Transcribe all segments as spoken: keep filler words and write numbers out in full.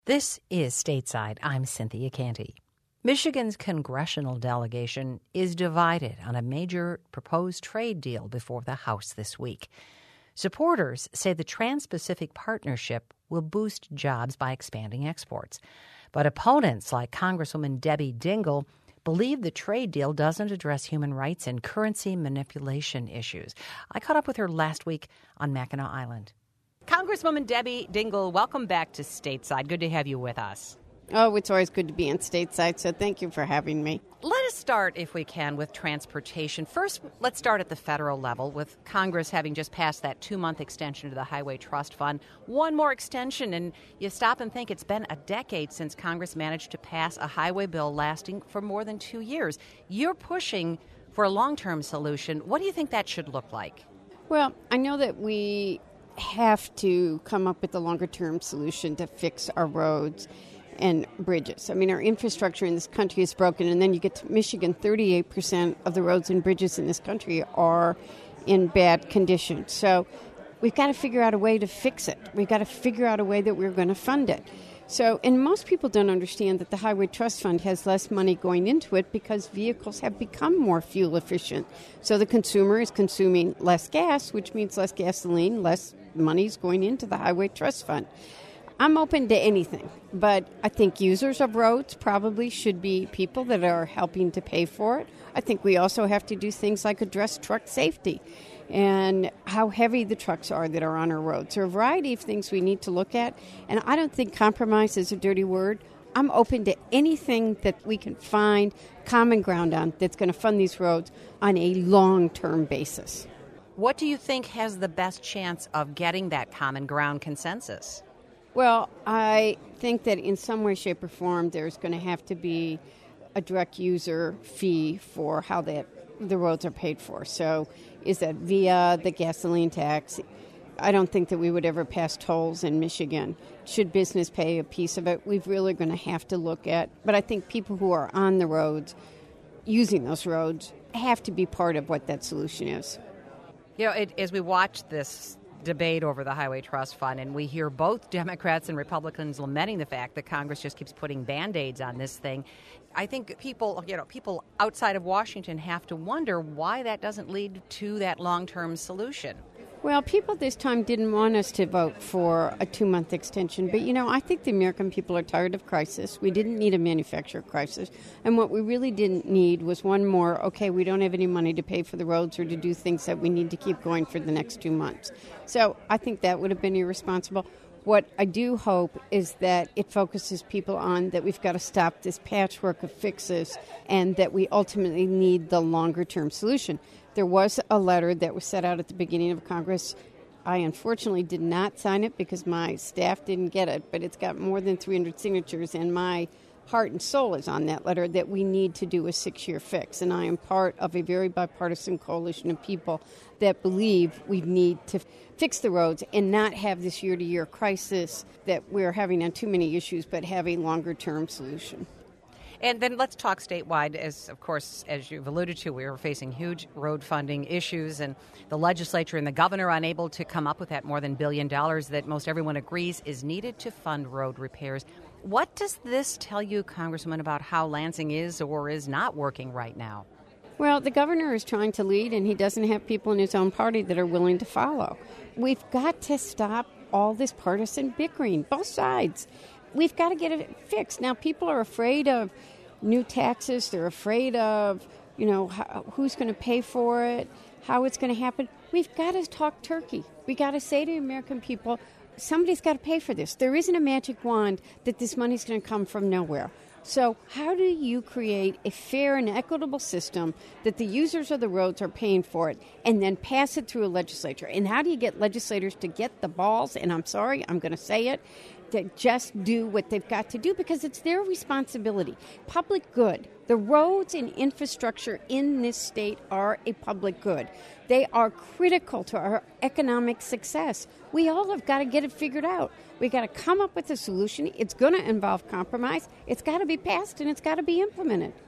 This is Stateside. I'm Cynthia Canty. Michigan's congressional delegation is divided on a major proposed trade deal before the House this week. Supporters say the Trans-Pacific Partnership will boost jobs by expanding exports. But opponents like Congresswoman Debbie Dingell believe the trade deal doesn't address human rights and currency manipulation issues. I caught up with her last week on Mackinac Island. Congresswoman Debbie Dingell, welcome back to Stateside. Good to have you with us. Oh, it's always good to be in Stateside, so thank you for having me. Let us start, if we can, with transportation. First, let's start at the federal level, with Congress having just passed that two-month extension to the Highway Trust Fund. One more extension, and you stop and think it's been a decade since Congress managed to pass a highway bill lasting for more than two years. You're pushing for a long-term solution. What do you think that should look like? Well, I know that we have to come up with a longer-term solution to fix our roads and bridges. I mean, our infrastructure in this country is broken, and then you get to Michigan, thirty-eight percent of the roads and bridges in this country are in bad condition. So we've got to figure out a way to fix it. We've got to figure out a way that we're going to fund it. So, and most people don't understand that the Highway Trust Fund has less money going into it because vehicles have become more fuel efficient. So the consumer is consuming less gas, which means less gasoline, less money is going into the Highway Trust Fund. I'm open to anything, but I think users of roads probably should be people that are helping to pay for it. I think we also have to do things like address truck safety and how heavy the trucks are that are on our roads. There are a variety of things we need to look at, and I don't think compromise is a dirty word. I'm open to anything that we can find common ground on that's going to fund these roads on a long-term basis. What do you think has the best chance of getting that common ground consensus? Well, I think that in some way, shape, or form, there's going to have to be a direct user fee for how that the roads are paid for. So is that via the gasoline tax? I don't think that we would ever pass tolls in Michigan. Should business pay a piece of it? We're really going to have to look at. But I think people who are on the roads, using those roads, have to be part of what that solution is. You know, it, as we watch this debate over the Highway Trust Fund, and we hear both Democrats and Republicans lamenting the fact that Congress just keeps putting Band-Aids on this thing, I think people, you know, people outside of Washington have to wonder why that doesn't lead to that long-term solution. Well, people this time didn't want us to vote for a two-month extension. But, you know, I think the American people are tired of crisis. We didn't need a manufacturer crisis. And what we really didn't need was one more, okay, we don't have any money to pay for the roads or to do things that we need to keep going for the next two months. So I think that would have been irresponsible. What I do hope is that it focuses people on that we've got to stop this patchwork of fixes and that we ultimately need the longer-term solution. There was a letter that was set out at the beginning of Congress. I unfortunately did not sign it because my staff didn't get it, but it's got more than three hundred signatures, and my heart and soul is on that letter that we need to do a six-year fix. And I am part of a very bipartisan coalition of people that believe we need to fix the roads and not have this year-to-year crisis that we're having on too many issues, but have a longer-term solution. And then let's talk statewide. As, of course, as you've alluded to, we are facing huge road funding issues, and the legislature and the governor are unable to come up with that more than billion dollars that most everyone agrees is needed to fund road repairs. What does this tell you, Congresswoman, about how Lansing is or is not working right now? Well, the governor is trying to lead, and he doesn't have people in his own party that are willing to follow. We've got to stop all this partisan bickering, both sides. We've got to get it fixed. Now, people are afraid of new taxes. They're afraid of, you know, how, who's going to pay for it, how it's going to happen. We've got to talk turkey. We've got to say to American people, somebody's got to pay for this. There isn't a magic wand that this money's going to come from nowhere. So how do you create a fair and equitable system that the users of the roads are paying for it and then pass it through a legislature? And how do you get legislators to get the balls, and I'm sorry, I'm going to say it, to just do what they've got to do because it's their responsibility. Public good. The roads and infrastructure in this state are a public good. They are critical to our economic success. We all have got to get it figured out. We've got to come up with a solution. It's going to involve compromise. It's got to be passed and it's got to be implemented.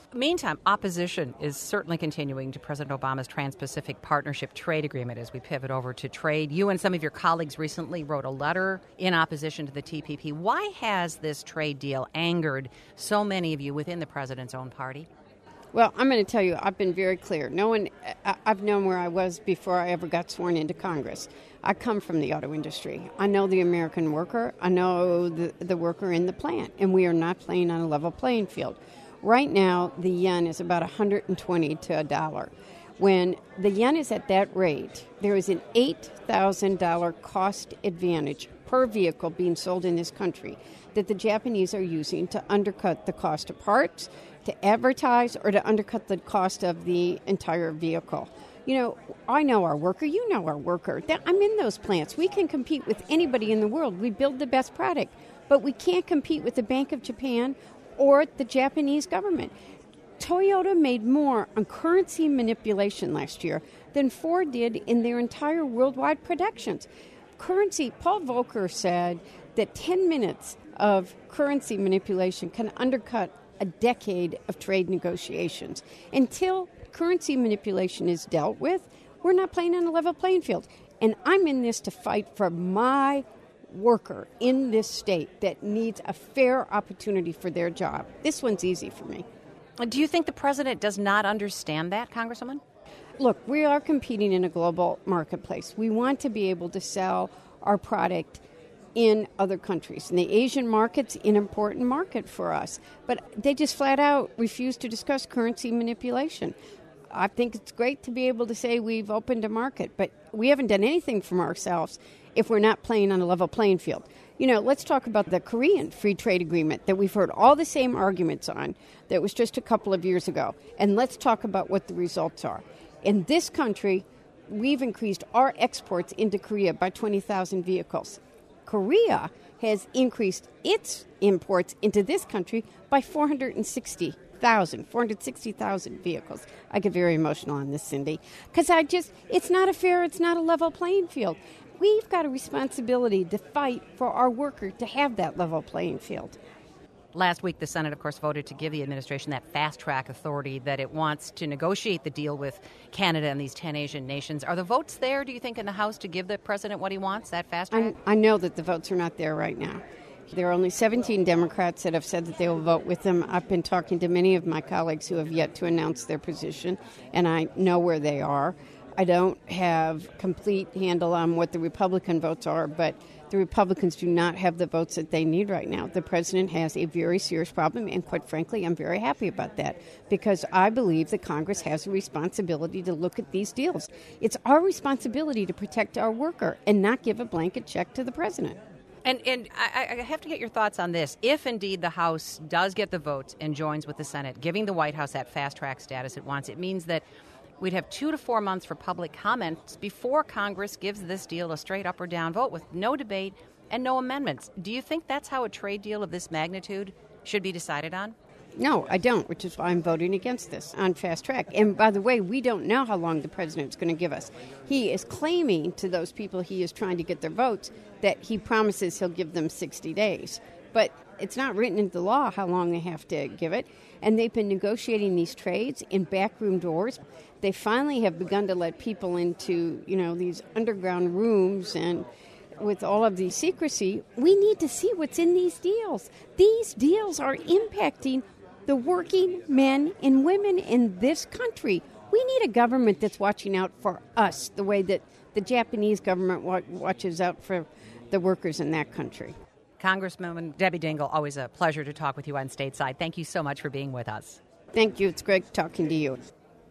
Meantime, opposition is certainly continuing to President Obama's Trans-Pacific Partnership Trade Agreement as we pivot over to trade. You and some of your colleagues recently wrote a letter in opposition to the T P P. Why has this trade deal angered so many of you within the president's own party? Well, I'm going to tell you, I've been very clear. No one, I've known where I was before I ever got sworn into Congress. I come from the auto industry. I know the American worker. I know the, the worker in the plant, and we are not playing on a level playing field. Right now, the yen is about one hundred twenty to a dollar. When the yen is at that rate, there is an eight thousand dollars cost advantage per vehicle being sold in this country that the Japanese are using to undercut the cost of parts, to advertise, or to undercut the cost of the entire vehicle. You know, I know our worker, you know our worker. I'm in those plants. We can compete with anybody in the world. We build the best product, but we can't compete with the Bank of Japan or the Japanese government. Toyota made more on currency manipulation last year than Ford did in their entire worldwide productions. Currency, Paul Volcker said that ten minutes of currency manipulation can undercut a decade of trade negotiations. Until currency manipulation is dealt with, we're not playing on a level playing field. And I'm in this to fight for my worker in this state that needs a fair opportunity for their job. This one's easy for me. Do you think the president does not understand that, Congresswoman? Look, we are competing in a global marketplace. We want to be able to sell our product in other countries. And the Asian market's an important market for us. But they just flat out refuse to discuss currency manipulation. I think it's great to be able to say we've opened a market, but we haven't done anything from ourselves if we're not playing on a level playing field. You know, let's talk about the Korean Free Trade Agreement that we've heard all the same arguments on that was just a couple of years ago. And let's talk about what the results are. In this country, we've increased our exports into Korea by twenty thousand vehicles. Korea has increased its imports into this country by four hundred sixty thousand, four hundred sixty thousand vehicles. I get very emotional on this, Cindy, because I just, it's not a fair, it's not a level playing field. We've got a responsibility to fight for our worker to have that level playing field. Last week, the Senate, of course, voted to give the administration that fast-track authority that it wants to negotiate the deal with Canada and these ten Asian nations. Are the votes there, do you think, in the House to give the president what he wants, that fast-track? I, I know that the votes are not there right now. There are only seventeen Democrats that have said that they will vote with them. I've been talking to many of my colleagues who have yet to announce their position, and I know where they are. I don't have complete handle on what the Republican votes are, but the Republicans do not have the votes that they need right now. The president has a very serious problem, and quite frankly, I'm very happy about that because I believe that Congress has a responsibility to look at these deals. It's our responsibility to protect our worker and not give a blanket check to the president. And and I, I have to get your thoughts on this. If indeed the House does get the votes and joins with the Senate, giving the White House that fast-track status it wants, it means that we'd have two to four months for public comments before Congress gives this deal a straight up or down vote with no debate and no amendments. Do you think that's how a trade deal of this magnitude should be decided on? No, I don't, which is why I'm voting against this on fast track. And by the way, we don't know how long the president's going to give us. He is claiming to those people he is trying to get their votes that he promises he'll give them sixty days. But it's not written into law how long they have to give it. And they've been negotiating these trades in backroom doors. They finally have begun to let people into, you know, these underground rooms, and with all of the secrecy, we need to see what's in these deals. These deals are impacting the working men and women in this country. We need a government that's watching out for us the way that the Japanese government wa- watches out for the workers in that country. Congresswoman Debbie Dingell, always a pleasure to talk with you on Stateside. Thank you so much for being with us. Thank you. It's great talking to you.